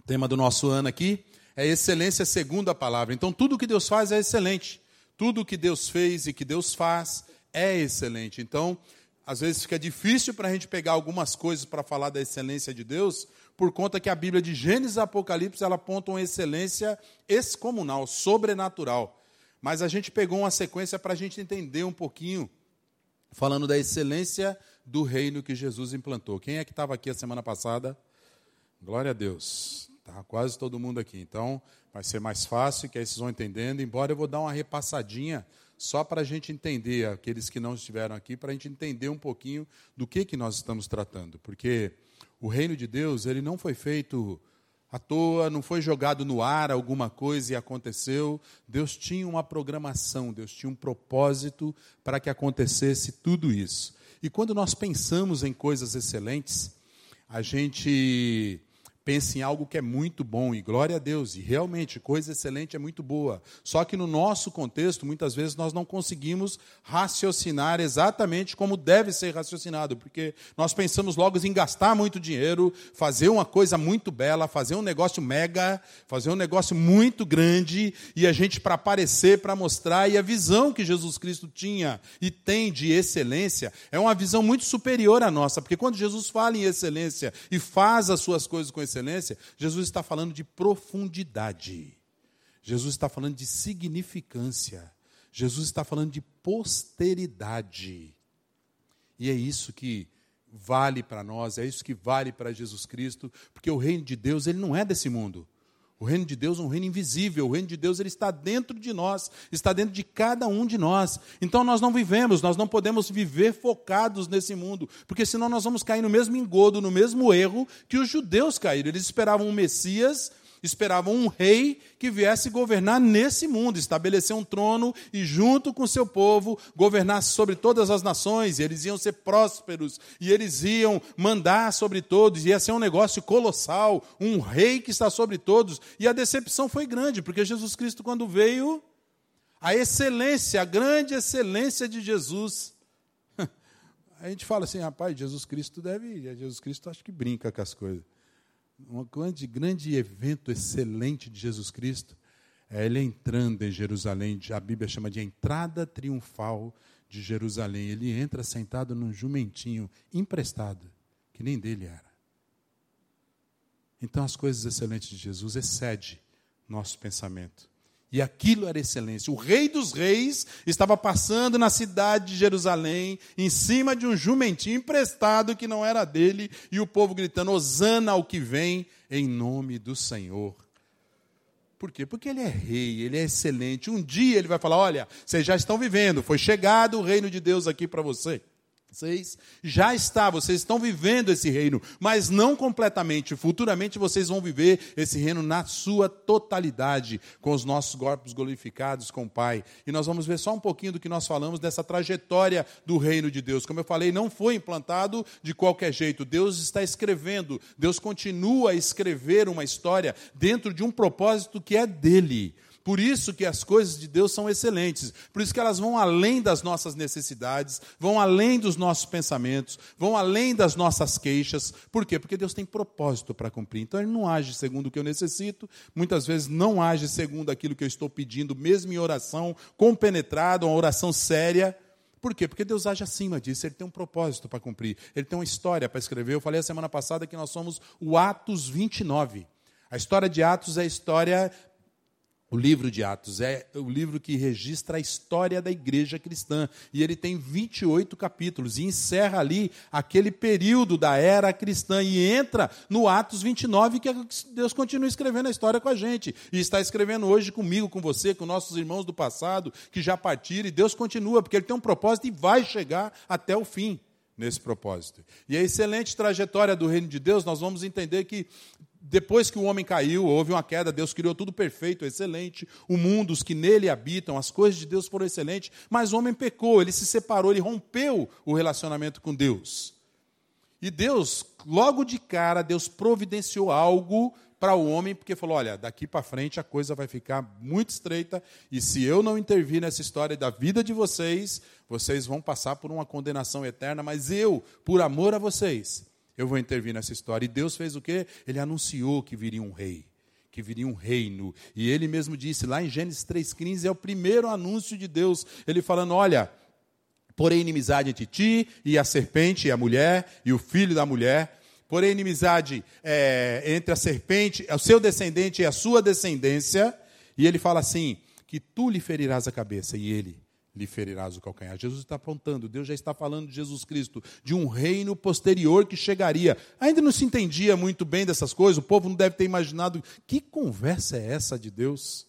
O tema do nosso ano aqui é excelência segundo a palavra. Então, tudo que Deus faz é excelente. Tudo que Deus fez e que Deus faz é excelente. Então, às vezes fica difícil para a gente pegar algumas coisas para falar da excelência de Deus, por conta que a Bíblia de Gênesis e Apocalipse, ela aponta uma excelência excomunal, sobrenatural. Mas a gente pegou uma sequência para a gente entender um pouquinho, falando da excelência do reino que Jesus implantou. Quem é que estava aqui a semana passada? Glória a Deus. Está quase todo mundo aqui. Então, vai ser mais fácil, que aí vocês vão entendendo. Embora eu vou dar uma repassadinha, só para a gente entender, aqueles que não estiveram aqui, para a gente entender um pouquinho do que nós estamos tratando. Porque o reino de Deus, ele não foi feito à toa, não foi jogado no ar alguma coisa e aconteceu. Deus tinha uma programação, Deus tinha um propósito para que acontecesse tudo isso. E quando nós pensamos em coisas excelentes, a gente pensa em algo que é muito bom, e glória a Deus, e realmente, coisa excelente é muito boa. Só que no nosso contexto, muitas vezes, nós não conseguimos raciocinar exatamente como deve ser raciocinado, porque nós pensamos logo em gastar muito dinheiro, fazer uma coisa muito bela, fazer um negócio mega, fazer um negócio muito grande, e a gente, para aparecer, para mostrar, e a visão que Jesus Cristo tinha e tem de excelência, é uma visão muito superior à nossa, porque quando Jesus fala em excelência e faz as suas coisas com excelência, Jesus está falando de profundidade. Jesus está falando de significância. Jesus está falando de posteridade. E é isso que vale para nós, é isso que vale para Jesus Cristo, porque o reino de Deus, ele não é desse mundo. O reino de Deus é um reino invisível. O reino de Deus, ele está dentro de nós, está dentro de cada um de nós. Então nós não podemos viver focados nesse mundo, porque senão nós vamos cair no mesmo engodo, no mesmo erro que os judeus caíram. Eles esperavam um Messias, esperavam um rei que viesse governar nesse mundo, estabelecer um trono e junto com o seu povo governasse sobre todas as nações, e eles iam ser prósperos, e eles iam mandar sobre todos, ia ser um negócio colossal, um rei que está sobre todos, e a decepção foi grande, porque Jesus Cristo, quando veio, a excelência, a grande excelência de Jesus, a gente fala assim, rapaz, Jesus Cristo acho que brinca com as coisas. Um grande evento excelente de Jesus Cristo é ele entrando em Jerusalém. A Bíblia chama de entrada triunfal de Jerusalém. Ele entra sentado num jumentinho emprestado, que nem dele era. Então as coisas excelentes de Jesus excedem nosso pensamento. E aquilo era excelência. O Rei dos Reis estava passando na cidade de Jerusalém, em cima de um jumentinho emprestado que não era dele, e o povo gritando, Hosana ao que vem, em nome do Senhor. Por quê? Porque ele é rei, ele é excelente. Um dia ele vai falar, olha, vocês já estão vivendo, foi chegado o reino de Deus aqui para vocês. Vocês estão vivendo esse reino, mas não completamente. Futuramente vocês vão viver esse reino na sua totalidade, com os nossos corpos glorificados com o Pai. E nós vamos ver só um pouquinho do que nós falamos dessa trajetória do reino de Deus. Como eu falei, não foi implantado de qualquer jeito. Deus está escrevendo, Deus continua a escrever uma história dentro de um propósito que é dele. Por isso que as coisas de Deus são excelentes. Por isso que elas vão além das nossas necessidades, vão além dos nossos pensamentos, vão além das nossas queixas. Por quê? Porque Deus tem propósito para cumprir. Então Ele não age segundo o que eu necessito, muitas vezes não age segundo aquilo que eu estou pedindo, mesmo em oração compenetrada, uma oração séria. Por quê? Porque Deus age acima disso, Ele tem um propósito para cumprir, Ele tem uma história para escrever. Eu falei a semana passada que nós somos o Atos 29. A história de Atos é a história... O livro de Atos é o livro que registra a história da igreja cristã. E ele tem 28 capítulos. E encerra ali aquele período da era cristã. E entra no Atos 29, que Deus continua escrevendo a história com a gente. E está escrevendo hoje comigo, com você, com nossos irmãos do passado, que já partiram. E Deus continua, porque Ele tem um propósito e vai chegar até o fim nesse propósito. E a excelente trajetória do reino de Deus, nós vamos entender que depois que o homem caiu, houve uma queda, Deus criou tudo perfeito, excelente, o mundo, os que nele habitam, as coisas de Deus foram excelentes, mas o homem pecou, ele se separou, ele rompeu o relacionamento com Deus. E Deus, logo de cara, Deus providenciou algo para o homem, porque falou, olha, daqui para frente a coisa vai ficar muito estreita, e se eu não intervir nessa história da vida de vocês, vocês vão passar por uma condenação eterna, mas eu, por amor a vocês, Eu vou intervir nessa história. E Deus fez o quê? Ele anunciou que viria um rei, que viria um reino. E ele mesmo disse, lá em Gênesis 3,15, é o primeiro anúncio de Deus. Ele falando, olha, porém inimizade entre ti e a serpente e a mulher e o filho da mulher. Porém inimizade entre a serpente, o seu descendente e a sua descendência. E ele fala assim, que tu lhe ferirás a cabeça e ele lhe ferirás o calcanhar. Jesus está apontando, Deus já está falando de Jesus Cristo, de um reino posterior que chegaria. Ainda não se entendia muito bem dessas coisas, o povo não deve ter imaginado, que conversa é essa de Deus?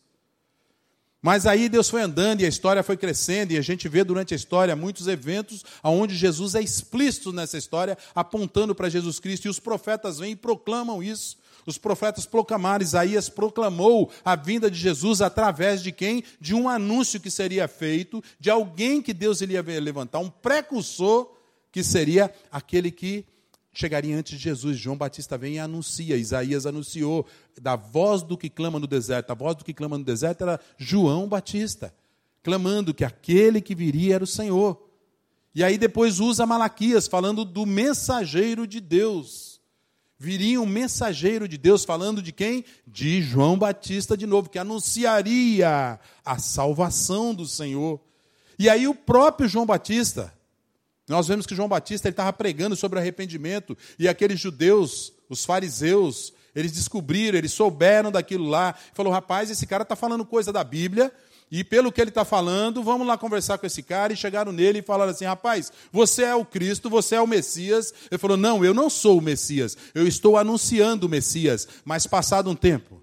Mas aí Deus foi andando e a história foi crescendo, e a gente vê durante a história muitos eventos onde Jesus é explícito nessa história, apontando para Jesus Cristo, e os profetas vêm e proclamam isso. Os profetas proclamaram, Isaías proclamou a vinda de Jesus através de quem? De um anúncio que seria feito, de alguém que Deus iria levantar, um precursor que seria aquele que chegaria antes de Jesus. João Batista vem e anuncia, Isaías anunciou, da voz do que clama no deserto. A voz do que clama no deserto era João Batista, clamando que aquele que viria era o Senhor. E aí depois usa Malaquias, falando do mensageiro de Deus. Viria um mensageiro de Deus, falando de quem? De João Batista de novo, que anunciaria a salvação do Senhor. E aí o próprio João Batista, nós vemos que João Batista estava pregando sobre arrependimento, e aqueles judeus, os fariseus, eles descobriram, eles souberam daquilo lá, falou, rapaz, esse cara está falando coisa da Bíblia, e pelo que ele está falando, vamos lá conversar com esse cara, e chegaram nele e falaram assim, rapaz, você é o Cristo, você é o Messias. Ele falou, não, eu não sou o Messias, eu estou anunciando o Messias, mas passado um tempo,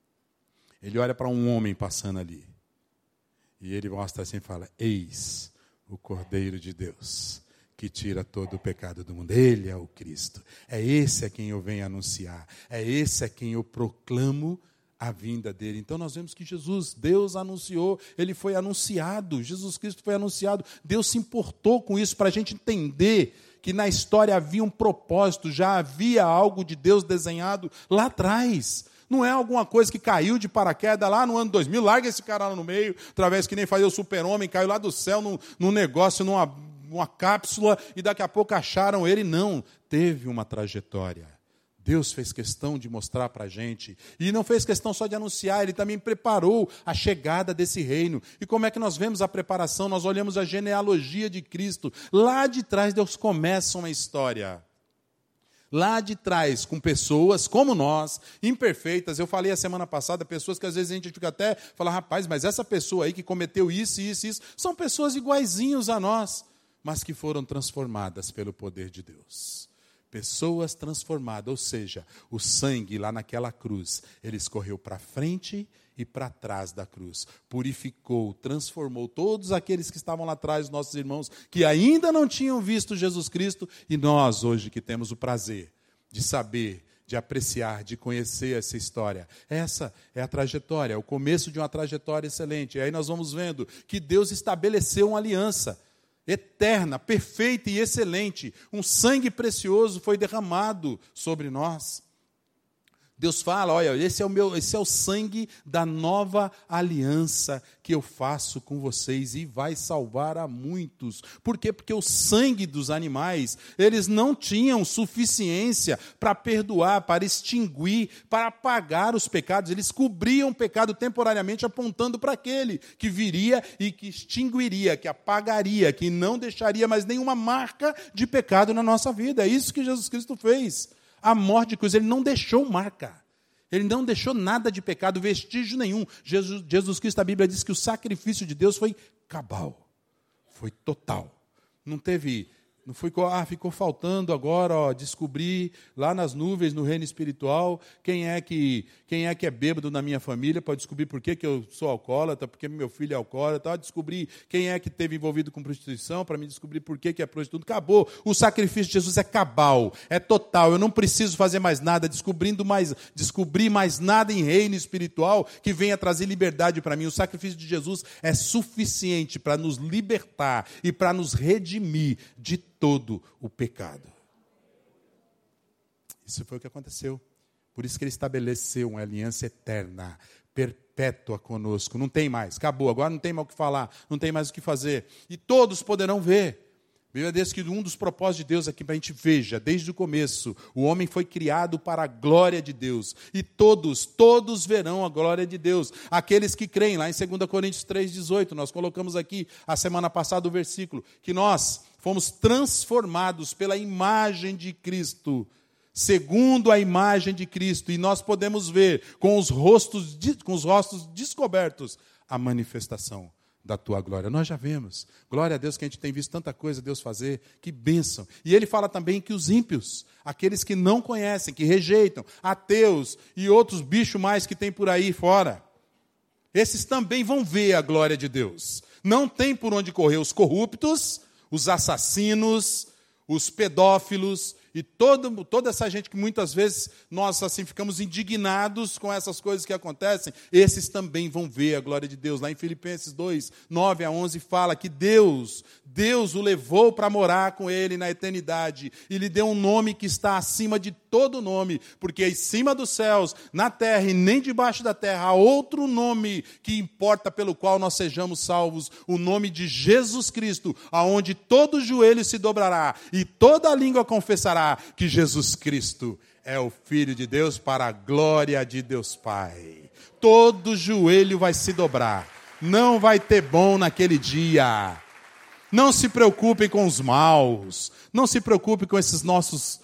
ele olha para um homem passando ali, e ele mostra assim e fala, eis o Cordeiro de Deus, que tira todo o pecado do mundo. Ele é o Cristo. É esse a quem eu venho anunciar. É esse a quem eu proclamo a vinda dele. Então nós vemos que Jesus, Deus anunciou, ele foi anunciado, Jesus Cristo foi anunciado. Deus se importou com isso para a gente entender que na história havia um propósito, já havia algo de Deus desenhado lá atrás. Não é alguma coisa que caiu de paraquedas lá no ano 2000, larga esse cara lá no meio, através que nem fazer o super-homem, caiu lá do céu num negócio, numa cápsula, e daqui a pouco acharam ele. Não, teve uma trajetória. Deus fez questão de mostrar para a gente, e não fez questão só de anunciar, ele também preparou a chegada desse reino. E como é que nós vemos a preparação? Nós olhamos a genealogia de Cristo. Lá de trás Deus começa uma história. Lá de trás, com pessoas como nós, imperfeitas. Eu falei a semana passada, pessoas que às vezes a gente fica até, fala, rapaz, mas essa pessoa aí que cometeu isso, são pessoas iguaizinhos a nós, mas que foram transformadas pelo poder de Deus. Pessoas transformadas, ou seja, o sangue lá naquela cruz, ele escorreu para frente e para trás da cruz, purificou, transformou todos aqueles que estavam lá atrás, nossos irmãos, que ainda não tinham visto Jesus Cristo, e nós hoje que temos o prazer de saber, de apreciar, de conhecer essa história. Essa é a trajetória, é o começo de uma trajetória excelente. E aí nós vamos vendo que Deus estabeleceu uma aliança eterna, perfeita e excelente. Um sangue precioso foi derramado sobre nós. Deus fala, olha, esse é o sangue da nova aliança que eu faço com vocês e vai salvar a muitos. Por quê? Porque o sangue dos animais, eles não tinham suficiência para perdoar, para extinguir, para apagar os pecados. Eles cobriam o pecado temporariamente, apontando para aquele que viria e que extinguiria, que apagaria, que não deixaria mais nenhuma marca de pecado na nossa vida. É isso que Jesus Cristo fez. A morte de cruz, ele não deixou marca. Ele não deixou nada de pecado, vestígio nenhum. Jesus Cristo, a Bíblia diz que o sacrifício de Deus foi cabal. Foi total. Não ficou faltando agora, descobrir lá nas nuvens, no reino espiritual, quem é que é bêbado na minha família, para descobrir por que eu sou alcoólatra, porque meu filho é alcoólatra, descobrir quem é que esteve envolvido com prostituição, para me descobrir por que é prostituto. Acabou. O sacrifício de Jesus é cabal, é total. Eu não preciso fazer mais nada, descobrir mais nada em reino espiritual que venha trazer liberdade para mim. O sacrifício de Jesus é suficiente para nos libertar e para nos redimir de todo o pecado. Isso foi o que aconteceu. Por isso que ele estabeleceu uma aliança eterna, perpétua conosco. Não tem mais, acabou, agora não tem mais o que falar, não tem mais o que fazer. E todos poderão ver. A Bíblia diz que um dos propósitos de Deus aqui, para a gente veja, desde o começo, o homem foi criado para a glória de Deus. E todos verão a glória de Deus. Aqueles que creem, lá em 2 Coríntios 3,18, nós colocamos aqui a semana passada o versículo, que nós fomos transformados pela imagem de Cristo, segundo a imagem de Cristo, e nós podemos ver com os rostos descobertos a manifestação da tua glória. Nós já vemos. Glória a Deus que a gente tem visto tanta coisa Deus fazer. Que bênção. E ele fala também que os ímpios, aqueles que não conhecem, que rejeitam, ateus e outros bichos mais que tem por aí fora, esses também vão ver a glória de Deus. Não tem por onde correr os corruptos, os assassinos, os pedófilos e toda essa gente que muitas vezes nós assim ficamos indignados com essas coisas que acontecem, esses também vão ver a glória de Deus. Lá em Filipenses 2, 9 a 11 fala que Deus o levou para morar com ele na eternidade e lhe deu um nome que está acima de todo nome, porque em cima dos céus, na terra e nem debaixo da terra há outro nome que importa pelo qual nós sejamos salvos, o nome de Jesus Cristo, aonde todo joelho se dobrará e toda língua confessará que Jesus Cristo é o Filho de Deus, para a glória de Deus Pai. Todo joelho vai se dobrar. Não vai ter bom naquele dia. Não se preocupem com os maus. Não se preocupe com esses nossos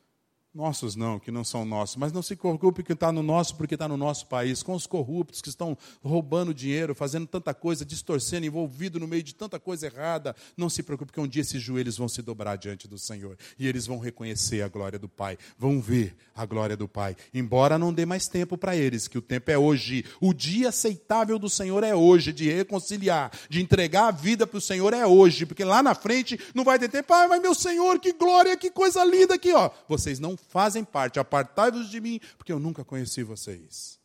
não, que não são nossos, mas não se preocupe que está no nosso, porque está no nosso país, com os corruptos que estão roubando dinheiro, fazendo tanta coisa, distorcendo, envolvido no meio de tanta coisa errada. Não se preocupe que um dia esses joelhos vão se dobrar diante do Senhor, e eles vão reconhecer a glória do Pai, vão ver a glória do Pai, embora não dê mais tempo para eles, que o tempo é hoje, o dia aceitável do Senhor é hoje, de reconciliar, de entregar a vida para o Senhor é hoje, porque lá na frente não vai ter tempo. Mas meu Senhor, que glória, que coisa linda aqui, ó. Vocês não fazem parte, apartai-vos de mim, porque eu nunca conheci vocês.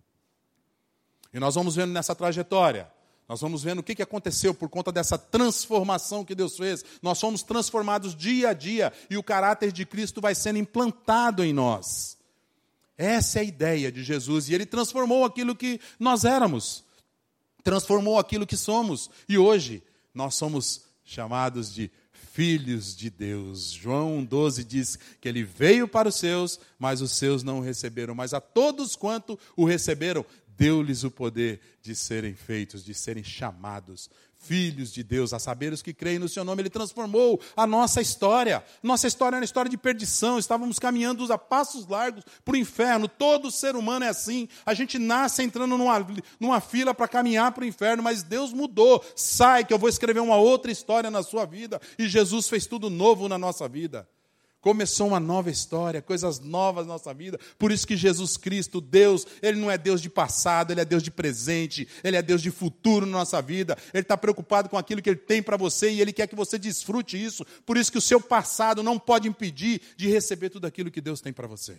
E nós vamos vendo nessa trajetória, nós vamos vendo o que aconteceu por conta dessa transformação que Deus fez. Nós somos transformados dia a dia, e o caráter de Cristo vai sendo implantado em nós. Essa é a ideia de Jesus, e Ele transformou aquilo que nós éramos, transformou aquilo que somos, e hoje nós somos chamados de filhos de Deus. João 12 diz que ele veio para os seus, mas os seus não o receberam. Mas a todos quanto o receberam, deu-lhes o poder de serem feitos, de serem chamados filhos de Deus, a saber os que creem no seu nome. Ele transformou a nossa história. Nossa história era uma história de perdição, estávamos caminhando a passos largos para o inferno. Todo ser humano é assim, a gente nasce entrando numa fila para caminhar para o inferno, mas Deus mudou. Sai que eu vou escrever uma outra história na sua vida, e Jesus fez tudo novo na nossa vida. Começou uma nova história, coisas novas na nossa vida. Por isso que Jesus Cristo, Deus, Ele não é Deus de passado, Ele é Deus de presente, Ele é Deus de futuro na nossa vida. Ele está preocupado com aquilo que Ele tem para você e Ele quer que você desfrute isso. Por isso que o seu passado não pode impedir de receber tudo aquilo que Deus tem para você.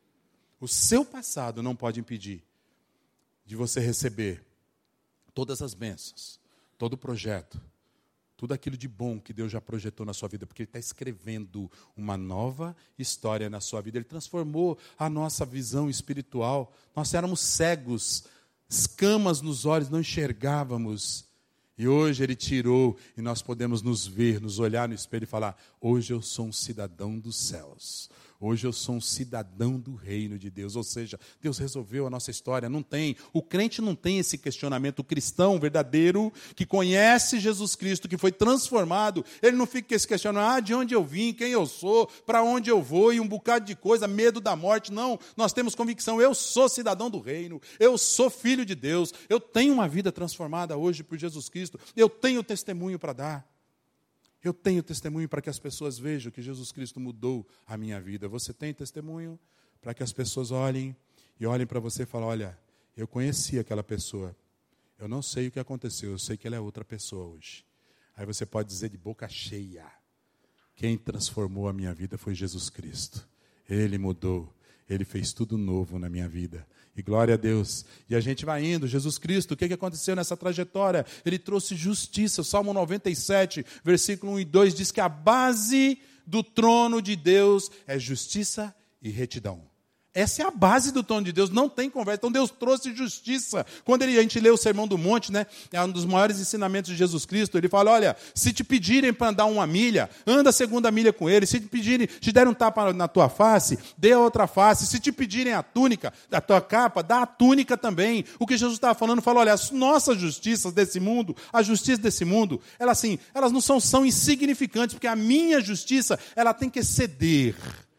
O seu passado não pode impedir de você receber todas as bênçãos, todo o projeto, tudo aquilo de bom que Deus já projetou na sua vida, porque Ele está escrevendo uma nova história na sua vida. Ele transformou a nossa visão espiritual. Nós éramos cegos, escamas nos olhos, não enxergávamos. E hoje Ele tirou, e nós podemos nos ver, nos olhar no espelho e falar: hoje eu sou um cidadão dos céus. Hoje eu sou um cidadão do reino de Deus. Ou seja, Deus resolveu a nossa história. Não tem, o crente não tem esse questionamento. O cristão verdadeiro, que conhece Jesus Cristo, que foi transformado, ele não fica com esse questionamento: de onde eu vim, quem eu sou, para onde eu vou, e um bocado de coisa, medo da morte. Não, nós temos convicção: eu sou cidadão do reino, eu sou filho de Deus, eu tenho uma vida transformada hoje por Jesus Cristo, eu tenho testemunho para dar. Eu tenho testemunho para que as pessoas vejam que Jesus Cristo mudou a minha vida. Você tem testemunho para que as pessoas olhem para você e falem: olha, eu conheci aquela pessoa. Eu não sei o que aconteceu, eu sei que ela é outra pessoa hoje. Aí você pode dizer de boca cheia: quem transformou a minha vida foi Jesus Cristo. Ele mudou, Ele fez tudo novo na minha vida. E glória a Deus. E a gente vai indo. Jesus Cristo, o que aconteceu nessa trajetória? Ele trouxe justiça. O Salmo 97, versículo 1 e 2, diz que a base do trono de Deus é justiça e retidão. Essa é a base do trono de Deus, não tem conversa. Então Deus trouxe justiça. Quando a gente lê o Sermão do Monte, né, é um dos maiores ensinamentos de Jesus Cristo, ele fala, olha, se te pedirem para andar 1 milha, anda a 2ª milha com ele. Se te pedirem, te derem um tapa na tua face, dê a outra face. Se te pedirem a túnica, da tua capa, dá a túnica também. O que Jesus estava falando, falou, olha, as nossas justiças desse mundo, a justiça desse mundo, elas não são insignificantes, porque a minha justiça, ela tem que exceder.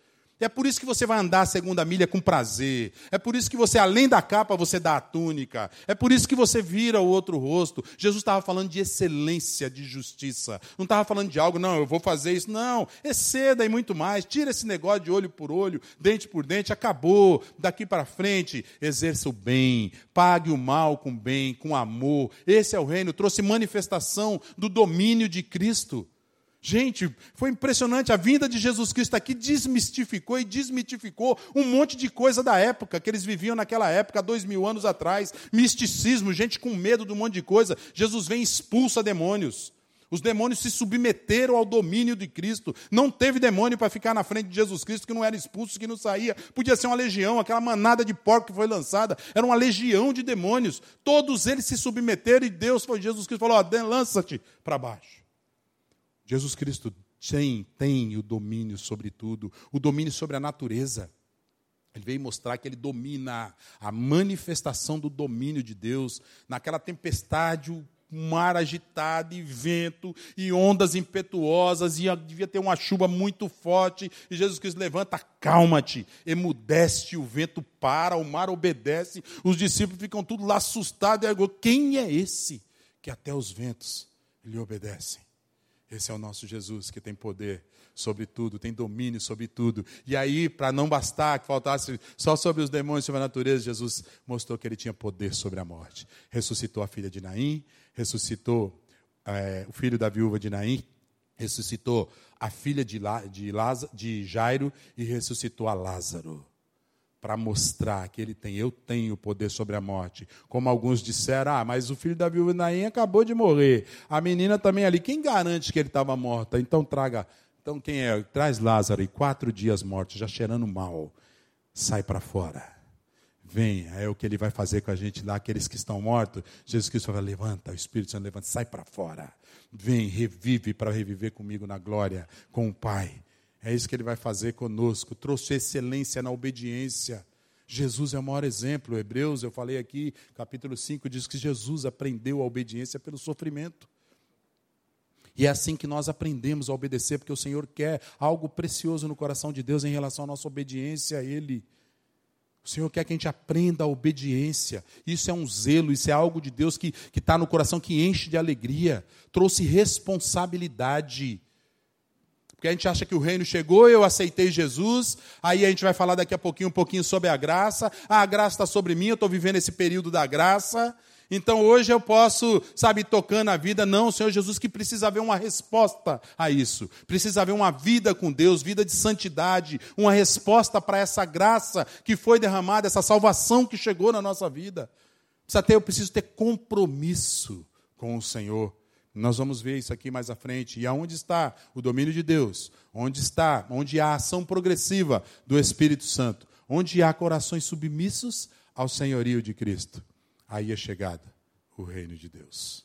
É por isso que você vai andar a 2ª milha com prazer. É por isso que você, além da capa, você dá a túnica. É por isso que você vira o outro rosto. Jesus estava falando de excelência, de justiça. Não estava falando de algo, não, eu vou fazer isso. Não, exceda e muito mais. Tira esse negócio de olho por olho, dente por dente. Acabou. Daqui para frente, exerça o bem. Pague o mal com bem, com amor. Esse é o reino. Trouxe manifestação do domínio de Cristo. Gente, foi impressionante, a vinda de Jesus Cristo aqui desmistificou e desmitificou um monte de coisa da época, que eles viviam naquela época, há 2000 anos atrás. Misticismo, gente com medo de um monte de coisa. Jesus vem e expulsa demônios. Os demônios se submeteram ao domínio de Cristo. Não teve demônio para ficar na frente de Jesus Cristo que não era expulso, que não saía. Podia ser uma legião, aquela manada de porco que foi lançada. Era uma legião de demônios. Todos eles se submeteram e Jesus Cristo falou, lança-te para baixo. Jesus Cristo tem o domínio sobre tudo, o domínio sobre a natureza. Ele veio mostrar que ele domina a manifestação do domínio de Deus. Naquela tempestade, o mar agitado, e vento, e ondas impetuosas, e devia ter uma chuva muito forte. E Jesus Cristo levanta, acalma-te, emudece, o vento para, o mar obedece. Os discípulos ficam tudo lá assustados. E quem é esse que até os ventos lhe obedecem? Esse é o nosso Jesus, que tem poder sobre tudo, tem domínio sobre tudo. E aí, para não bastar, que faltasse só sobre os demônios, sobre a natureza, Jesus mostrou que ele tinha poder sobre a morte. Ressuscitou a filha de Naim, ressuscitou o filho da viúva de Naim, ressuscitou a filha de Jairo e ressuscitou a Lázaro. Para mostrar que eu tenho poder sobre a morte. Como alguns disseram, mas o filho da viúva de Naim acabou de morrer. A menina também ali, quem garante que ele estava morta? Então quem é? Traz Lázaro, e 4 dias morto, já cheirando mal. Sai para fora. Vem, é o que ele vai fazer com a gente lá, aqueles que estão mortos. Jesus Cristo vai, levanta, o Espírito Santo levanta, sai para fora. Vem, revive para reviver comigo na glória, com o Pai. É isso que ele vai fazer conosco. Trouxe excelência na obediência. Jesus é o maior exemplo. Hebreus, eu falei aqui, capítulo 5, diz que Jesus aprendeu a obediência pelo sofrimento. E é assim que nós aprendemos a obedecer, porque o Senhor quer algo precioso no coração de Deus em relação à nossa obediência a Ele. O Senhor quer que a gente aprenda a obediência. Isso é um zelo, isso é algo de Deus que está no coração, que enche de alegria. Trouxe responsabilidade. Porque a gente acha que o reino chegou, eu aceitei Jesus, aí a gente vai falar daqui a pouquinho, um pouquinho sobre a graça. A graça está sobre mim, eu estou vivendo esse período da graça. Então hoje eu posso, tocando a vida. Não, o Senhor Jesus que precisa haver uma resposta a isso. Precisa haver uma vida com Deus, vida de santidade, uma resposta para essa graça que foi derramada, essa salvação que chegou na nossa vida. Eu preciso ter compromisso com o Senhor. Nós vamos ver isso aqui mais à frente. E aonde está o domínio de Deus? Onde há a ação progressiva do Espírito Santo? Onde há corações submissos ao senhorio de Cristo? Aí é chegada o reino de Deus.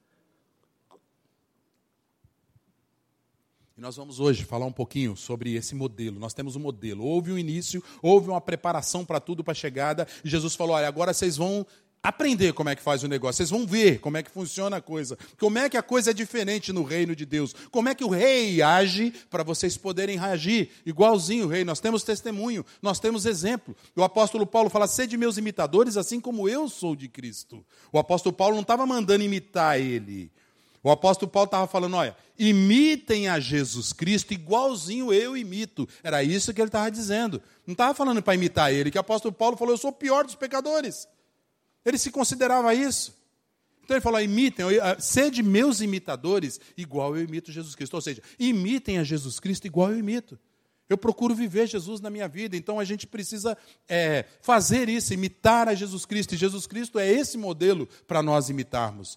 E nós vamos hoje falar um pouquinho sobre esse modelo. Nós temos um modelo. Houve um início, houve uma preparação para tudo, para a chegada. E Jesus falou, olha, agora vocês vão aprender como é que faz o negócio. Vocês vão ver como é que funciona a coisa. Como é que a coisa é diferente no reino de Deus. Como é que o rei age para vocês poderem agir igualzinho o rei. Nós temos testemunho, nós temos exemplo. O apóstolo Paulo fala, sede meus imitadores, assim como eu sou de Cristo. O apóstolo Paulo não estava mandando imitar ele. O apóstolo Paulo estava falando, olha, imitem a Jesus Cristo igualzinho eu imito. Era isso que ele estava dizendo. Não estava falando para imitar ele, que o apóstolo Paulo falou, eu sou o pior dos pecadores. Ele se considerava isso. Então ele falou, imitem, sede meus imitadores, igual eu imito Jesus Cristo. Ou seja, imitem a Jesus Cristo igual eu imito. Eu procuro viver Jesus na minha vida, então a gente precisa fazer isso, imitar a Jesus Cristo. E Jesus Cristo é esse modelo para nós imitarmos.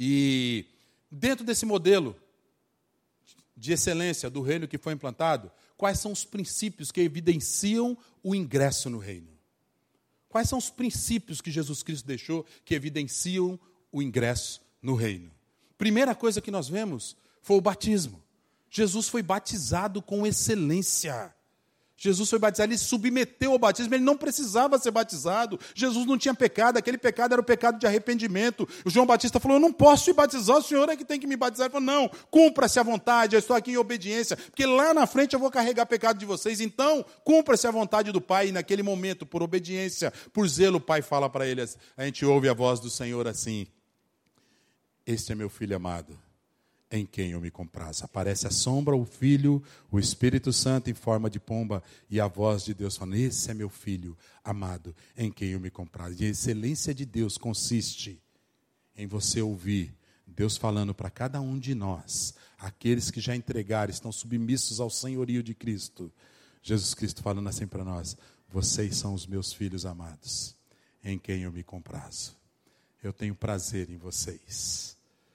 E dentro desse modelo de excelência do reino que foi implantado, quais são os princípios que evidenciam o ingresso no reino. Quais são os princípios que Jesus Cristo deixou que evidenciam o ingresso no reino? Primeira coisa que nós vemos foi o batismo. Jesus foi batizado com excelência. Jesus foi batizado, ele submeteu ao batismo, ele não precisava ser batizado. Jesus não tinha pecado, aquele pecado era o pecado de arrependimento. O João Batista falou, eu não posso te batizar, o Senhor é que tem que me batizar. Ele falou, não, cumpra-se a vontade, eu estou aqui em obediência, porque lá na frente eu vou carregar pecado de vocês. Então, cumpra-se a vontade do Pai. E naquele momento, por obediência, por zelo, o Pai fala para ele, a gente ouve a voz do Senhor assim, este é meu filho amado, em quem eu me comprazo. Aparece a sombra, o Filho, o Espírito Santo em forma de pomba e a voz de Deus falando, esse é meu filho amado, em quem eu me comprazo. E a excelência de Deus consiste em você ouvir Deus falando para cada um de nós, aqueles que já entregaram, estão submissos ao senhorio de Cristo. Jesus Cristo falando assim para nós, vocês são os meus filhos amados, em quem eu me comprazo. Eu tenho prazer em vocês.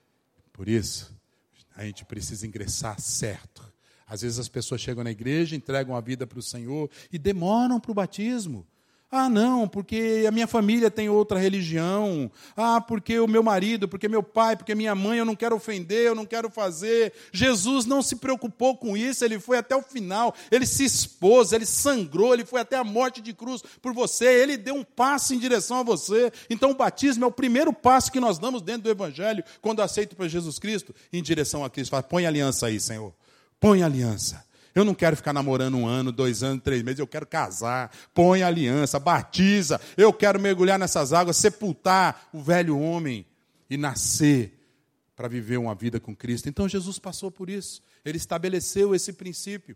Por isso, a gente precisa ingressar certo. Às vezes as pessoas chegam na igreja, entregam a vida para o Senhor e demoram para o batismo. Ah, não, porque a minha família tem outra religião. Ah, porque o meu marido, porque meu pai, porque minha mãe, eu não quero ofender, eu não quero fazer. Jesus não se preocupou com isso, ele foi até o final. Ele se expôs, ele sangrou, ele foi até a morte de cruz por você. Ele deu um passo em direção a você. Então o batismo é o primeiro passo que nós damos dentro do Evangelho, quando aceito para Jesus Cristo, em direção a Cristo. Fala, põe aliança aí, Senhor. Põe aliança. Eu não quero ficar namorando 1 ano, 2 anos, 3 meses, eu quero casar, põe aliança, batiza, eu quero mergulhar nessas águas, sepultar o velho homem e nascer para viver uma vida com Cristo. Então Jesus passou por isso, ele estabeleceu esse princípio.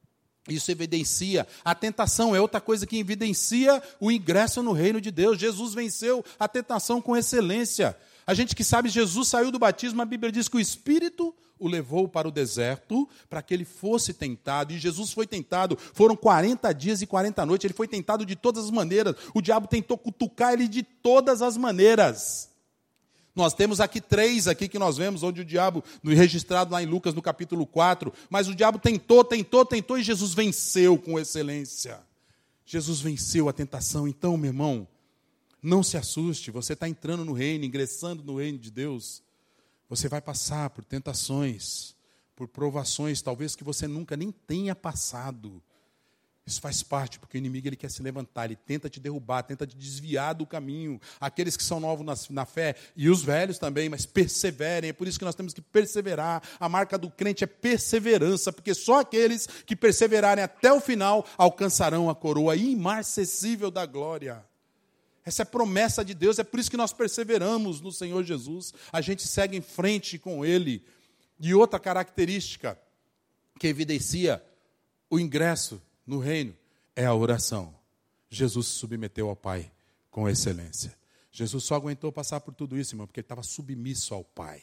Isso evidencia a tentação, é outra coisa que evidencia o ingresso no reino de Deus. Jesus venceu a tentação com excelência. A gente que sabe, Jesus saiu do batismo, a Bíblia diz que o Espírito o levou para o deserto, para que ele fosse tentado, e Jesus foi tentado, foram 40 dias e 40 noites, ele foi tentado de todas as maneiras, o diabo tentou cutucar ele de todas as maneiras. Nós temos aqui 3 aqui que nós vemos, onde o diabo, registrado lá em Lucas, no capítulo 4, mas o diabo tentou, e Jesus venceu com excelência. Jesus venceu a tentação. Então, meu irmão, não se assuste, você está entrando no reino, ingressando no reino de Deus. Você vai passar por tentações, por provações, talvez que você nunca nem tenha passado. Isso faz parte, porque o inimigo ele quer se levantar, ele tenta te derrubar, tenta te desviar do caminho. Aqueles que são novos na fé, e os velhos também, mas perseverem, é por isso que nós temos que perseverar. A marca do crente é perseverança, porque só aqueles que perseverarem até o final alcançarão a coroa imarcessível da glória. Essa é a promessa de Deus, é por isso que nós perseveramos no Senhor Jesus. A gente segue em frente com Ele. E outra característica que evidencia o ingresso no reino é a oração. Jesus se submeteu ao Pai com excelência. Jesus só aguentou passar por tudo isso, irmão, porque ele estava submisso ao Pai.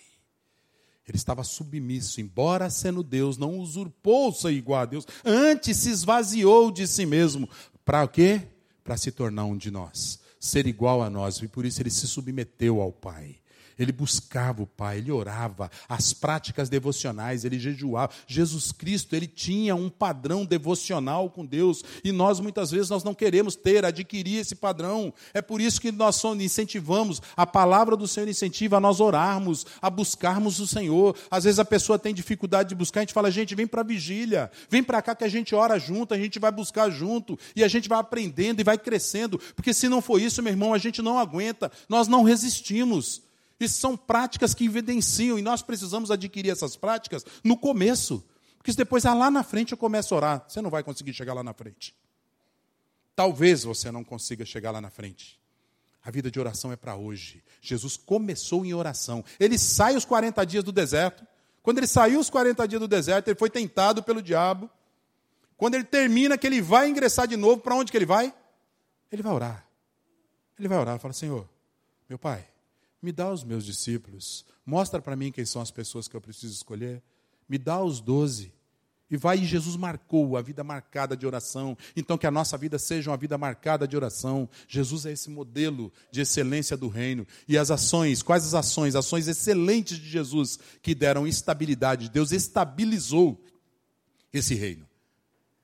Ele estava submisso, embora sendo Deus, não usurpou ser igual a Deus, antes se esvaziou de si mesmo. Para o quê? Para se tornar um de nós. Ser igual a nós, e por isso ele se submeteu ao Pai. Ele buscava o Pai, ele orava, as práticas devocionais, ele jejuava. Jesus Cristo, ele tinha um padrão devocional com Deus, e nós muitas vezes nós não queremos adquirir esse padrão. É por isso que nós só incentivamos, a palavra do Senhor incentiva a nós orarmos, a buscarmos o Senhor. Às vezes a pessoa tem dificuldade de buscar, a gente fala, gente, vem para a vigília, vem para cá que a gente ora junto, a gente vai buscar junto, e a gente vai aprendendo e vai crescendo, porque se não for isso, meu irmão, a gente não aguenta, nós não resistimos. Isso são práticas que evidenciam, e nós precisamos adquirir essas práticas no começo. Porque se depois, lá na frente eu começo a orar, você não vai conseguir chegar lá na frente. Talvez você não consiga chegar lá na frente. A vida de oração é para hoje. Jesus começou em oração. Ele sai os 40 dias do deserto. Quando ele saiu os 40 dias do deserto, ele foi tentado pelo diabo. Quando ele termina, que ele vai ingressar de novo, para onde que ele vai? Ele vai orar. Ele vai orar e fala, Senhor, meu Pai, me dá os meus discípulos, mostra para mim quem são as pessoas que eu preciso escolher, me dá os 12. E vai, e Jesus marcou a vida marcada de oração. Então que a nossa vida seja uma vida marcada de oração. Jesus é esse modelo de excelência do reino. E as ações, quais as ações? Ações excelentes de Jesus que deram estabilidade. Deus estabilizou esse reino.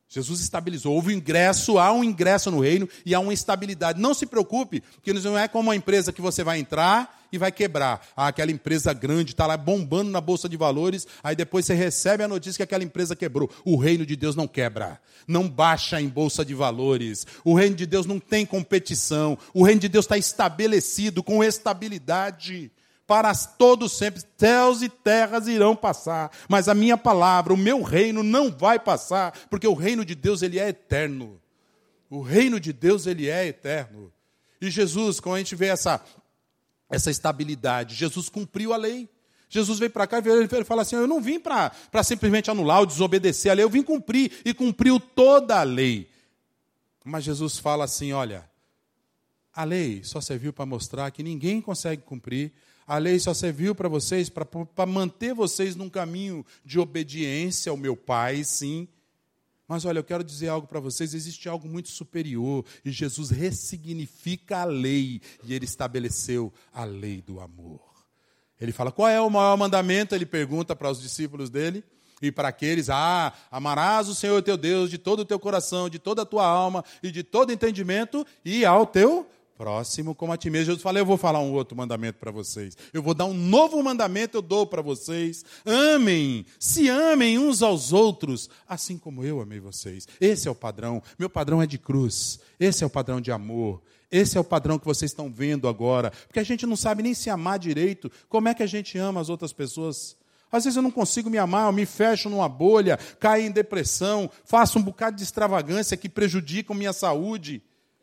Jesus estabilizou. Houve ingresso, há um ingresso no reino e há uma estabilidade. Não se preocupe, porque não é como uma empresa que você vai entrar e vai quebrar. Aquela empresa grande está lá bombando na Bolsa de Valores, aí depois você recebe a notícia que aquela empresa quebrou. O reino de Deus não quebra, não baixa em Bolsa de Valores. O reino de Deus não tem competição. O reino de Deus está estabelecido com estabilidade. Para todos sempre, céus e terras irão passar, mas a minha palavra, o meu reino não vai passar, porque o reino de Deus, ele é eterno. O reino de Deus, ele é eterno. E Jesus, quando a gente vê essa estabilidade, Jesus cumpriu a lei. Jesus veio para cá e ele fala assim, eu não vim para simplesmente anular ou desobedecer a lei, eu vim cumprir, e cumpriu toda a lei. Mas Jesus fala assim, olha, a lei só serviu para mostrar que ninguém consegue cumprir. A lei só serviu para vocês, para manter vocês num caminho de obediência ao meu Pai, sim. Mas olha, eu quero dizer algo para vocês, existe algo muito superior, e Jesus ressignifica a lei, e ele estabeleceu a lei do amor. Ele fala, qual é o maior mandamento? Ele pergunta para os discípulos dele, e para aqueles, amarás o Senhor teu Deus de todo o teu coração, de toda a tua alma, e de todo entendimento, e ao teu próximo como a ti mesmo. Jesus fala, eu vou falar um outro mandamento para vocês. Eu vou dar um novo mandamento, eu dou para vocês. Amem, se amem uns aos outros, assim como eu amei vocês. Esse é o padrão. Meu padrão é de cruz. Esse é o padrão de amor. Esse é o padrão que vocês estão vendo agora. Porque a gente não sabe nem se amar direito. Como é que a gente ama as outras pessoas? Às vezes eu não consigo me amar, eu me fecho numa bolha, caio em depressão, faço um bocado de extravagância que prejudicam minha saúde.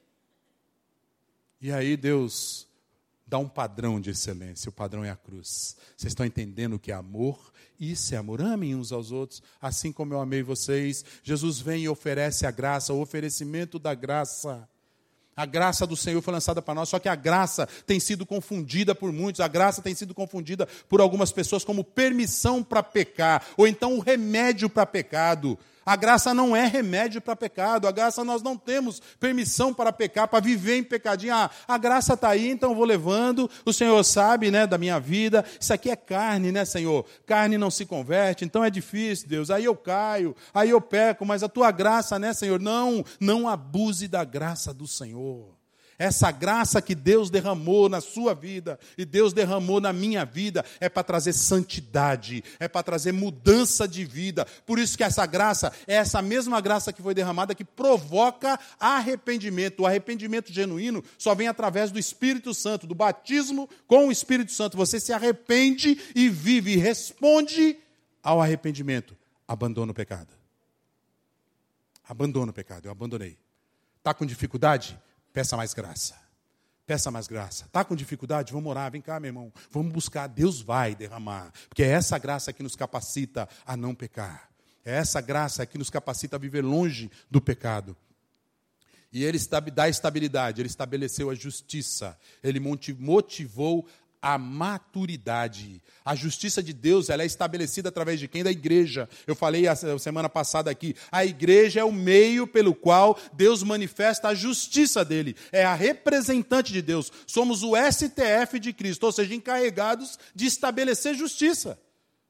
E aí Deus dá um padrão de excelência, o padrão é a cruz. Vocês estão entendendo o que é amor? Isso é amor. Amem uns aos outros, assim como eu amei vocês. Jesus vem e oferece a graça, o oferecimento da graça. A graça do Senhor foi lançada para nós, só que a graça tem sido confundida por muitos, a graça tem sido confundida por algumas pessoas como permissão para pecar, ou então o remédio para pecado. A graça não é remédio para pecado, a graça nós não temos permissão para pecar, para viver em pecadinho. A graça está aí, então eu vou levando, o Senhor sabe, né, da minha vida, isso aqui é carne, né, Senhor? Carne não se converte, então é difícil, Deus, aí eu caio, aí eu peco, mas a tua graça, né, Senhor? Não abuse da graça do Senhor. Essa graça que Deus derramou na sua vida e Deus derramou na minha vida é para trazer santidade, é para trazer mudança de vida. Por isso que essa graça é essa mesma graça que foi derramada que provoca arrependimento. O arrependimento genuíno só vem através do Espírito Santo, do batismo com o Espírito Santo. Você se arrepende e vive e responde ao arrependimento. Abandona o pecado. Abandona o pecado, eu abandonei. Está com dificuldade? Peça mais graça. Peça mais graça. Está com dificuldade? Vamos orar. Vem cá, meu irmão. Vamos buscar. Deus vai derramar. Porque é essa graça que nos capacita a não pecar. É essa graça que nos capacita a viver longe do pecado. E ele dá estabilidade. Ele estabeleceu a justiça. Ele motivou a maturidade. A justiça de Deus, ela é estabelecida através de quem? Da igreja. Eu falei a semana passada aqui, a igreja é o meio pelo qual Deus manifesta a justiça dele. É a representante de Deus. Somos o STF de Cristo, ou seja, encarregados de estabelecer justiça.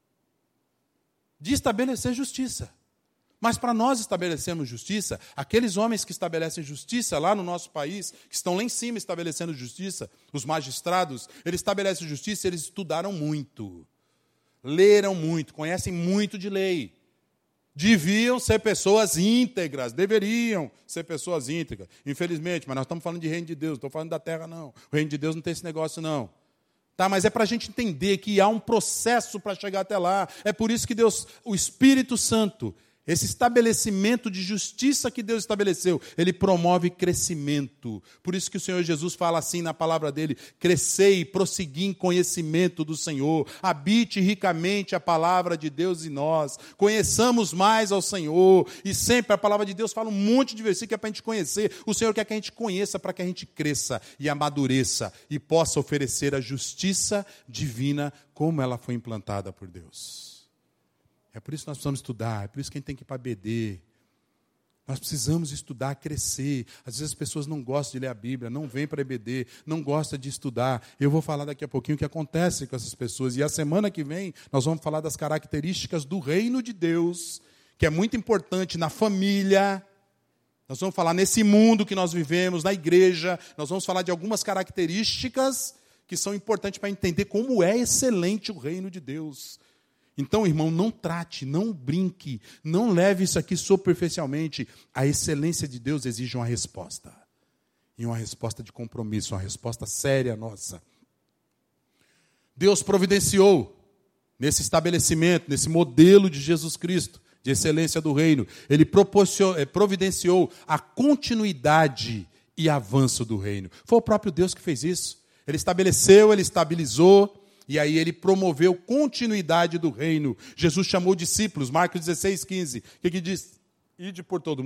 De estabelecer justiça. Mas para nós estabelecermos justiça, aqueles homens que estabelecem justiça lá no nosso país, que estão lá em cima estabelecendo justiça, os magistrados, eles estabelecem justiça, eles estudaram muito, leram muito, conhecem muito de lei. Deviam ser pessoas íntegras, deveriam ser pessoas íntegras. Infelizmente, mas nós estamos falando de reino de Deus, não estou falando da terra não. O reino de Deus não tem esse negócio não. Tá, mas é para a gente entender que há um processo para chegar até lá. É por isso que Deus, o Espírito Santo, esse estabelecimento de justiça que Deus estabeleceu, ele promove crescimento. Por isso que o Senhor Jesus fala assim na palavra dele, crescei, prossegui em conhecimento do Senhor, habite ricamente a palavra de Deus em nós, conheçamos mais ao Senhor, e sempre a palavra de Deus fala um monte de versículos que é para a gente conhecer. O Senhor quer que a gente conheça para que a gente cresça e amadureça e possa oferecer a justiça divina como ela foi implantada por Deus. É por isso que nós precisamos estudar, é por isso que a gente tem que ir para a BD. Nós precisamos estudar, crescer. Às vezes as pessoas não gostam de ler a Bíblia, não vêm para a EBD, não gostam de estudar. Eu vou falar daqui a pouquinho o que acontece com essas pessoas. E a semana que vem nós vamos falar das características do reino de Deus que é muito importante na família. Nós vamos falar nesse mundo que nós vivemos, na igreja. Nós vamos falar de algumas características que são importantes para entender como é excelente o reino de Deus. Então, irmão, não trate, não brinque, não leve isso aqui superficialmente. A excelência de Deus exige uma resposta. E uma resposta de compromisso, uma resposta séria nossa. Deus providenciou nesse estabelecimento, nesse modelo de Jesus Cristo, de excelência do reino. Ele providenciou a continuidade e avanço do reino. Foi o próprio Deus que fez isso. Ele estabeleceu, ele estabilizou, e aí ele promoveu continuidade do reino. Jesus chamou discípulos, Marcos 16:15. O que diz? Ide por todo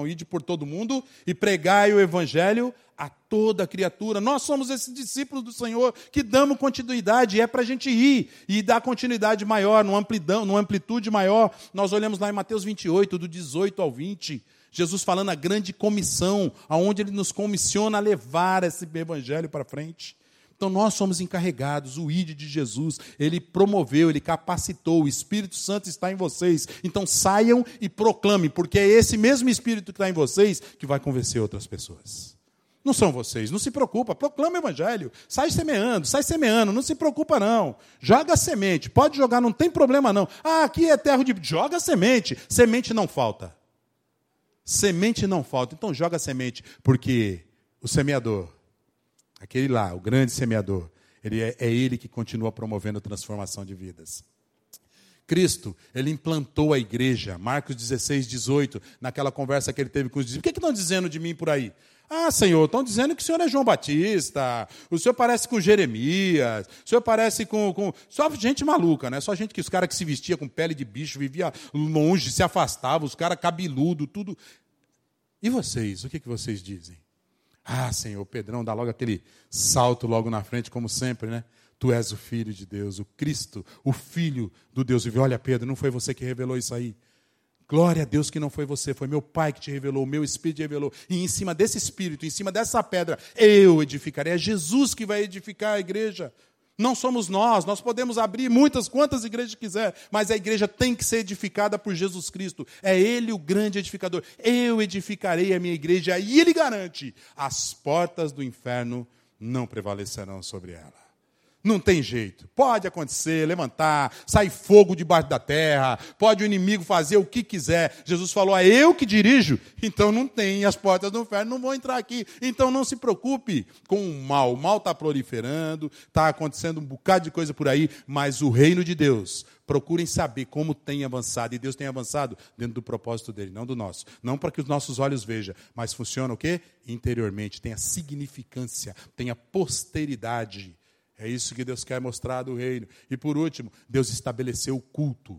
mundo e pregai o evangelho a toda criatura. Nós somos esses discípulos do Senhor que damos continuidade, e é para a gente ir e dar continuidade maior, numa amplitude maior. Nós olhamos lá em Mateus 28, do 18 ao 20, Jesus falando a grande comissão, aonde ele nos comissiona a levar esse evangelho para frente. Então nós somos encarregados, o ID de Jesus, ele promoveu, ele capacitou, o Espírito Santo está em vocês. Então saiam e proclamem, porque é esse mesmo Espírito que está em vocês que vai convencer outras pessoas. Não são vocês, não se preocupa, proclama o Evangelho, sai semeando, não se preocupa não. Joga a semente, pode jogar, não tem problema não. Ah, aqui é terra de... Joga a semente não falta. Semente não falta, então joga a semente, porque o semeador... Aquele lá, o grande semeador, é ele que continua promovendo a transformação de vidas. Cristo, ele implantou a igreja, Marcos 16:18, naquela conversa que ele teve com os discípulos. O que estão dizendo de mim por aí? Ah, Senhor, estão dizendo que o Senhor é João Batista, o Senhor parece com Jeremias, o Senhor parece com... Só gente maluca, né? Só gente que os caras que se vestia com pele de bicho, vivia longe, se afastava, os caras cabeludo, tudo. E vocês, o que vocês dizem? Ah, Senhor, Pedrão dá logo aquele salto logo na frente, como sempre, né? Tu és o Filho de Deus, o Cristo, o Filho do Deus vivo. Olha, Pedro, não foi você que revelou isso aí. Glória a Deus que não foi você, foi meu Pai que te revelou, o meu Espírito te revelou. E em cima desse Espírito, em cima dessa pedra, eu edificarei. É Jesus que vai edificar a igreja. Não somos nós podemos abrir quantas igrejas quiser, mas a igreja tem que ser edificada por Jesus Cristo. É Ele o grande edificador. Eu edificarei a minha igreja e Ele garante, as portas do inferno não prevalecerão sobre ela. Não tem jeito. Pode acontecer, levantar, sair fogo debaixo da terra, pode o inimigo fazer o que quiser. Jesus falou, é eu que dirijo, então não tem, as portas do inferno não vão entrar aqui. Então não se preocupe com o mal. O mal está proliferando, está acontecendo um bocado de coisa por aí, mas o reino de Deus, procurem saber como tem avançado. E Deus tem avançado dentro do propósito dele, não do nosso. Não para que os nossos olhos vejam, mas funciona o quê? Interiormente, tem a significância, tem a posteridade. É isso que Deus quer mostrar do reino. E por último, Deus estabeleceu o culto.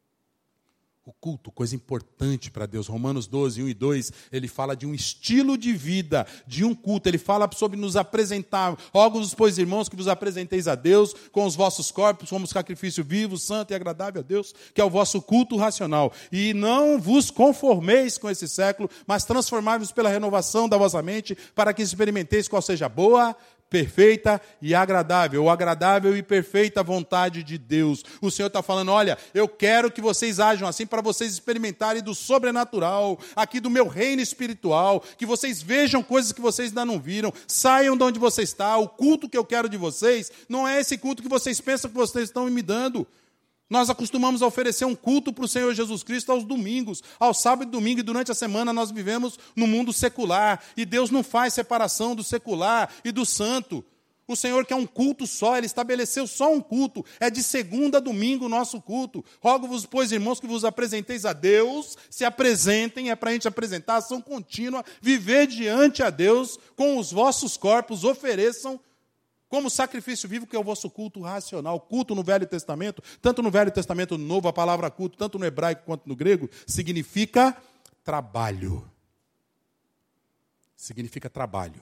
O culto, coisa importante para Deus. Romanos 12, 1 e 2, ele fala de um estilo de vida, de um culto. Ele fala sobre nos apresentar. Rogo-vos, pois, irmãos, que vos apresenteis a Deus com os vossos corpos como sacrifício vivo, santo e agradável a Deus, que é o vosso culto racional. E não vos conformeis com esse século, mas transformai-vos pela renovação da vossa mente, para que experimenteis qual seja a boa, perfeita e agradável, ou agradável e perfeita vontade de Deus. O Senhor está falando, olha, eu quero que vocês ajam assim para vocês experimentarem do sobrenatural, aqui do meu reino espiritual, que vocês vejam coisas que vocês ainda não viram, saiam de onde você está. O culto que eu quero de vocês não é esse culto que vocês pensam que vocês estão me dando. Nós acostumamos a oferecer um culto para o Senhor Jesus Cristo aos domingos, ao sábado e domingo, e durante a semana nós vivemos no mundo secular, e Deus não faz separação do secular e do santo. O Senhor quer um culto só, Ele estabeleceu só um culto, é de segunda a domingo o nosso culto. Rogo-vos, pois, irmãos, que vos apresenteis a Deus, se apresentem, é para a gente apresentar ação contínua, viver diante a Deus, com os vossos corpos, ofereçam como sacrifício vivo, que é o vosso culto racional. Culto no Velho Testamento, tanto no Velho Testamento no Novo, a palavra culto, tanto no hebraico quanto no grego, significa trabalho. Significa trabalho.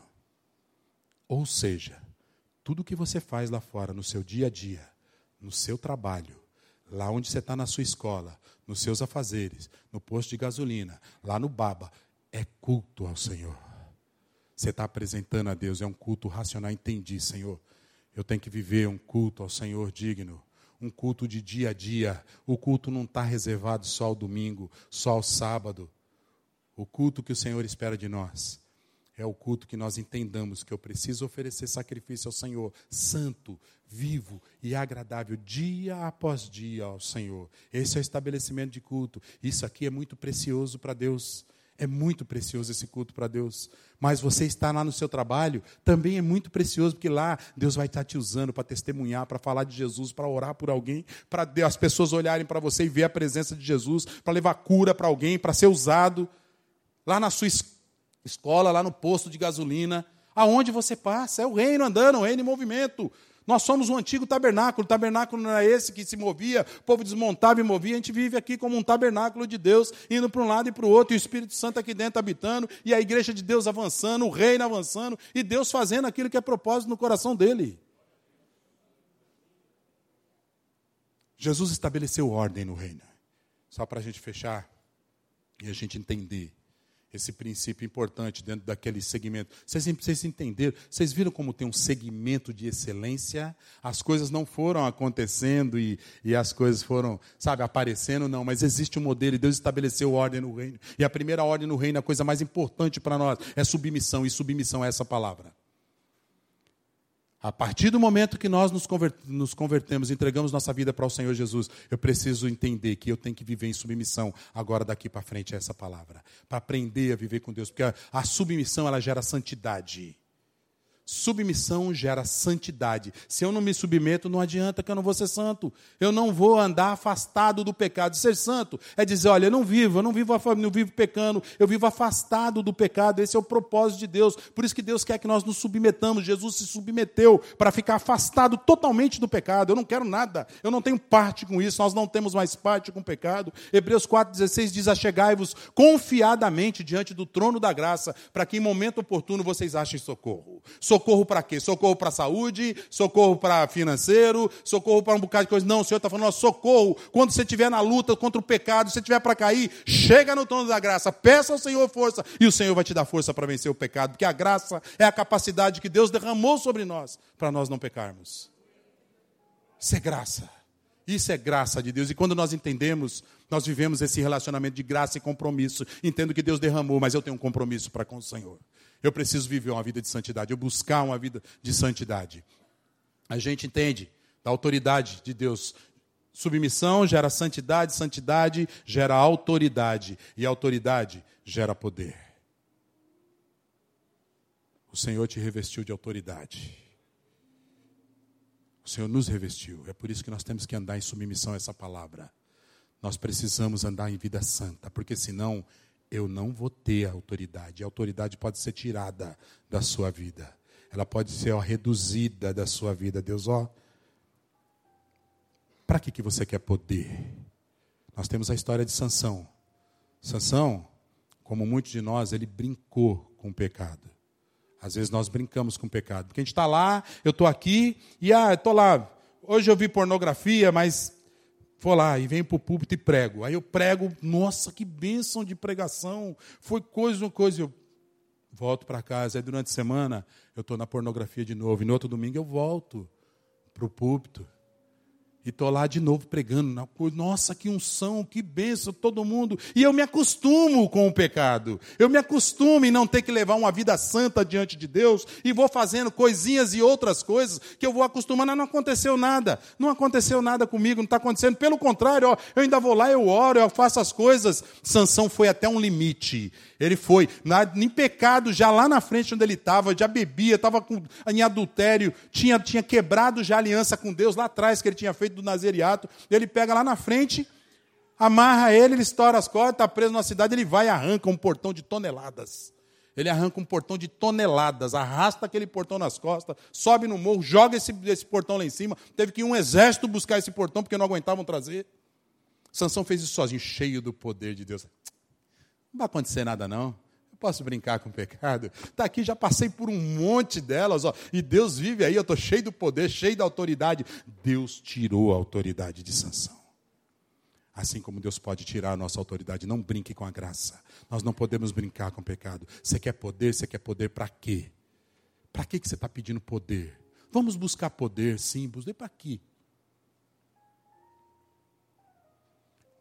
Ou seja, tudo que você faz lá fora, no seu dia a dia, no seu trabalho, lá onde você está na sua escola, nos seus afazeres, no posto de gasolina, lá no baba, é culto ao Senhor. Você está apresentando a Deus, é um culto racional. Entendi, Senhor. Eu tenho que viver um culto ao Senhor digno, um culto de dia a dia. O culto não está reservado só ao domingo, só ao sábado. O culto que o Senhor espera de nós é o culto que nós entendamos que eu preciso oferecer sacrifício ao Senhor, santo, vivo e agradável, dia após dia ao Senhor. Esse é o estabelecimento de culto. Isso aqui é muito precioso para Deus. É muito precioso esse culto para Deus. Mas você estar lá no seu trabalho também é muito precioso, porque lá Deus vai estar te usando para testemunhar, para falar de Jesus, para orar por alguém, para as pessoas olharem para você e ver a presença de Jesus, para levar cura para alguém, para ser usado. Lá na sua escola, lá no posto de gasolina, aonde você passa, é o reino andando, o reino em movimento. Nós somos um antigo tabernáculo. O tabernáculo não era esse que se movia, o povo desmontava e movia. A gente vive aqui como um tabernáculo de Deus, indo para um lado e para o outro, e o Espírito Santo aqui dentro habitando, e a igreja de Deus avançando, o reino avançando, e Deus fazendo aquilo que é propósito no coração dele. Jesus estabeleceu ordem no reino. Só para a gente fechar e a gente entender esse princípio importante dentro daquele segmento. Vocês entenderam? Vocês viram como tem um segmento de excelência? As coisas não foram acontecendo e as coisas foram, aparecendo, não. Mas existe um modelo e Deus estabeleceu ordem no reino. E a primeira ordem no reino, a coisa mais importante para nós, é submissão. E submissão é essa palavra. A partir do momento que nós nos convertemos, entregamos nossa vida para o Senhor Jesus, eu preciso entender que eu tenho que viver em submissão agora daqui para frente a essa palavra. Para aprender a viver com Deus. Porque a submissão, ela gera santidade. Submissão gera santidade. Se eu não me submeto, não adianta que eu não vou ser santo. Eu não vou andar afastado do pecado. Ser santo é dizer, olha, eu não vivo pecando, eu vivo afastado do pecado. Esse é o propósito de Deus. Por isso que Deus quer que nós nos submetamos. Jesus se submeteu para ficar afastado totalmente do pecado. Eu não quero nada, eu não tenho parte com isso, nós não temos mais parte com o pecado. Hebreus 4,16 diz, achegai-vos confiadamente diante do trono da graça, para que em momento oportuno vocês achem socorro. Socorro para quê? Socorro para a saúde, socorro para financeiro, socorro para um bocado de coisa. Não, o Senhor está falando, socorro. Quando você estiver na luta contra o pecado, se você estiver para cair, chega no trono da graça, peça ao Senhor força, e o Senhor vai te dar força para vencer o pecado, porque a graça é a capacidade que Deus derramou sobre nós, para nós não pecarmos. Isso é graça. Isso é graça de Deus. E quando nós entendemos, nós vivemos esse relacionamento de graça e compromisso. Entendo que Deus derramou, mas eu tenho um compromisso para com o Senhor. Eu preciso viver uma vida de santidade, eu buscar uma vida de santidade. A gente entende da autoridade de Deus. Submissão gera santidade, santidade gera autoridade. E autoridade gera poder. O Senhor te revestiu de autoridade. O Senhor nos revestiu. É por isso que nós temos que andar em submissão a essa palavra. Nós precisamos andar em vida santa, porque senão eu não vou ter a autoridade. A autoridade pode ser tirada da sua vida. Ela pode ser reduzida da sua vida. Deus, para que você quer poder? Nós temos a história de Sansão. Sansão, como muitos de nós, ele brincou com o pecado. Às vezes nós brincamos com o pecado. Porque a gente está lá, eu estou aqui, e estou lá. Hoje eu vi pornografia, mas vou lá e venho para o púlpito e prego. Aí eu prego, nossa, que bênção de pregação. Foi coisa. Eu volto para casa. Aí durante a semana eu estou na pornografia de novo. E no outro domingo eu volto para o púlpito. E estou lá de novo pregando. Nossa, que unção, que bênção, todo mundo. E eu me acostumo com o pecado. Eu me acostumo em não ter que levar uma vida santa diante de Deus. E vou fazendo coisinhas e outras coisas que eu vou acostumando. Não aconteceu nada. Não aconteceu nada comigo, não está acontecendo. Pelo contrário, eu ainda vou lá, eu oro, eu faço as coisas. Sansão foi até um limite. Ele foi em pecado, já lá na frente onde ele estava, já bebia, estava em adultério, tinha quebrado já a aliança com Deus lá atrás, que ele tinha feito do naziriato. Ele pega lá na frente, amarra ele estoura as cordas, está preso na cidade, ele vai e arranca um portão de toneladas. Ele arranca um portão de toneladas, arrasta aquele portão nas costas, sobe no morro, joga esse portão lá em cima. Teve que ir um exército buscar esse portão, porque não aguentavam trazer. Sansão fez isso sozinho, cheio do poder de Deus. Não vai acontecer nada, não. Eu posso brincar com o pecado. Está aqui, já passei por um monte delas. E Deus vive aí, eu estou cheio do poder, cheio da autoridade. Deus tirou a autoridade de Sansão. Assim como Deus pode tirar a nossa autoridade. Não brinque com a graça. Nós não podemos brincar com o pecado. Você quer poder para quê? Para que você está pedindo poder? Vamos buscar poder, sim. Poder para quê?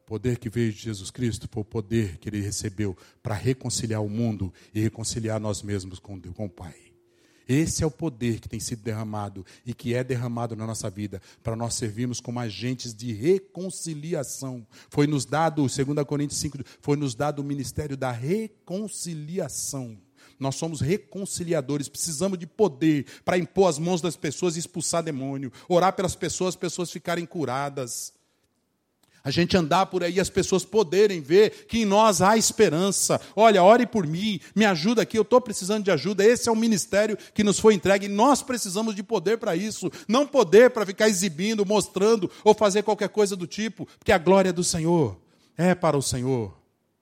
poder que veio de Jesus Cristo foi o poder que ele recebeu para reconciliar o mundo e reconciliar nós mesmos com Deus, com o Pai. Esse é o poder que tem sido derramado e que é derramado na nossa vida para nós servirmos como agentes de reconciliação. Foi nos dado, 2 Coríntios 5, foi nos dado o ministério da reconciliação. Nós somos reconciliadores, precisamos de poder para impor as mãos das pessoas e expulsar demônio, orar pelas pessoas, as pessoas ficarem curadas. A gente andar por aí e as pessoas poderem ver que em nós há esperança. Olha, ore por mim, me ajuda aqui, eu estou precisando de ajuda. Esse é o ministério que nos foi entregue e nós precisamos de poder para isso. Não poder para ficar exibindo, mostrando ou fazer qualquer coisa do tipo, porque a glória do Senhor é para o Senhor.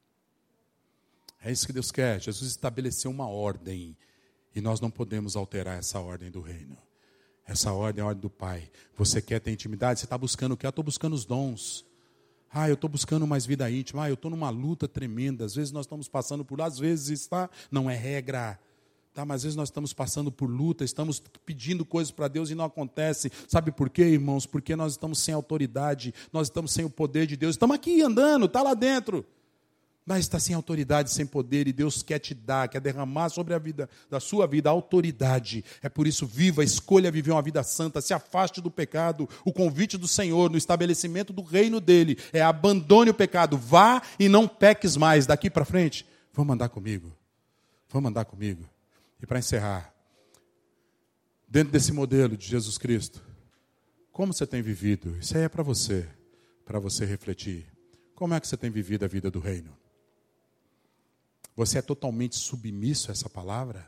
É isso que Deus quer. Jesus estabeleceu uma ordem e nós não podemos alterar essa ordem do reino. Essa ordem é a ordem do Pai. Você quer ter intimidade? Você está buscando o quê? Eu estou buscando os dons. Eu estou buscando mais vida íntima. Eu estou numa luta tremenda. Às vezes nós estamos passando por... Às vezes está... Não é regra. Tá? Mas às vezes nós estamos passando por luta, estamos pedindo coisas para Deus e não acontece. Sabe por quê, irmãos? Porque nós estamos sem autoridade. Nós estamos sem o poder de Deus. Estamos aqui andando, está lá dentro. Mas está sem autoridade, sem poder, e Deus quer te dar, quer derramar sobre a vida, da sua vida, autoridade. É por isso, viva, escolha viver uma vida santa, se afaste do pecado. O convite do Senhor no estabelecimento do reino dele é abandone o pecado, vá e não peques mais. Daqui para frente, vamos andar comigo. Vamos andar comigo. E para encerrar, dentro desse modelo de Jesus Cristo, como você tem vivido? Isso aí é para você refletir. Como é que você tem vivido a vida do reino? Você é totalmente submisso a essa palavra?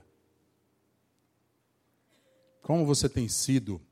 Como tem sido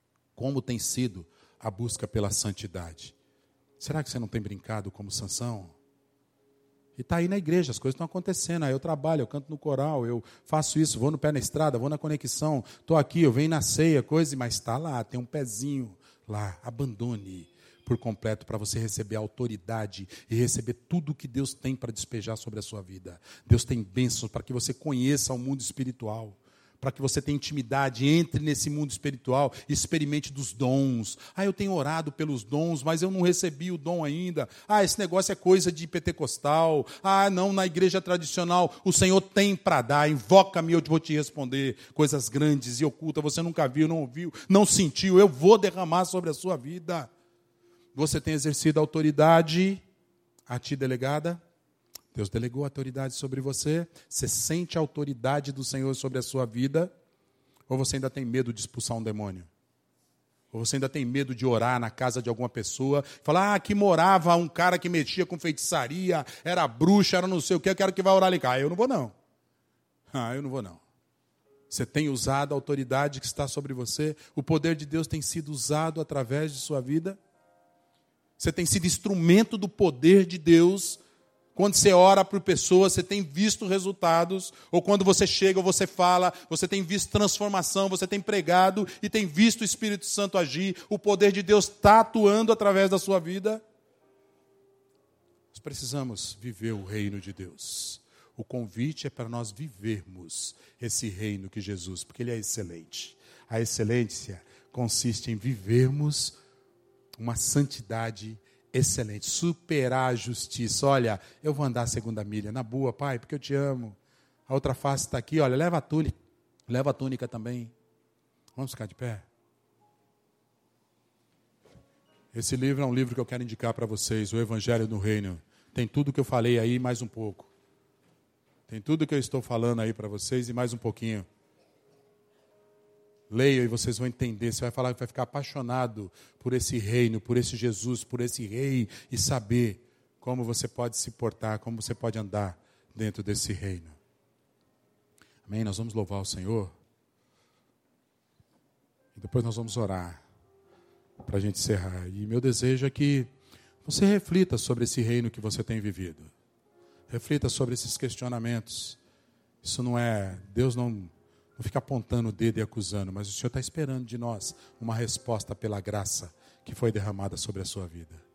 a busca pela santidade? Será que você não tem brincado como Sansão? E está aí na igreja, as coisas estão acontecendo. Aí eu trabalho, eu canto no coral, eu faço isso, vou no pé na estrada, vou na conexão, estou aqui, eu venho na ceia, coisa, mas está lá, tem um pezinho lá. Abandone por completo para você receber a autoridade e receber tudo que Deus tem para despejar sobre a sua vida. Deus tem bênçãos para que você conheça o mundo espiritual, para que você tenha intimidade, entre nesse mundo espiritual, experimente dos dons. Eu tenho orado pelos dons, mas eu não recebi o dom ainda. Esse negócio é coisa de pentecostal. Não, na igreja tradicional o Senhor tem para dar, invoca-me, eu vou te responder. Coisas grandes e ocultas, você nunca viu, não ouviu, não sentiu, eu vou derramar sobre a sua vida. Você tem exercido a autoridade a ti delegada? Deus delegou a autoridade sobre você? Você sente a autoridade do Senhor sobre a sua vida? Ou você ainda tem medo de expulsar um demônio? Ou você ainda tem medo de orar na casa de alguma pessoa? Falar, aqui morava um cara que mexia com feitiçaria, era bruxa, era não sei o que, eu quero que vá orar ali. Eu não vou não. Eu não vou não. Você tem usado a autoridade que está sobre você? O poder de Deus tem sido usado através de sua vida? Você tem sido instrumento do poder de Deus? Quando você ora por pessoas, você tem visto resultados? Ou quando você chega ou você fala, você tem visto transformação, você tem pregado e tem visto o Espírito Santo agir? O poder de Deus está atuando através da sua vida? Nós precisamos viver o reino de Deus. O convite é para nós vivermos esse reino que Jesus, porque ele é excelente. A excelência consiste em vivermos uma santidade excelente, superar a justiça. Olha, eu vou andar a segunda milha, na boa, Pai, porque eu te amo. A outra face está aqui, olha, leva a túnica também. Vamos ficar de pé? Esse livro é um livro que eu quero indicar para vocês, o Evangelho do Reino. Tem tudo que eu falei aí, mais um pouco. Tem tudo que eu estou falando aí para vocês e mais um pouquinho. Leiam e vocês vão entender. Você vai ficar apaixonado por esse reino, por esse Jesus, por esse rei, e saber como você pode se portar, como você pode andar dentro desse reino. Amém? Nós vamos louvar o Senhor. E depois nós vamos orar para a gente encerrar. E meu desejo é que você reflita sobre esse reino que você tem vivido. Reflita sobre esses questionamentos. Isso não é... Deus não fica apontando o dedo e acusando, mas o Senhor está esperando de nós uma resposta pela graça que foi derramada sobre a sua vida.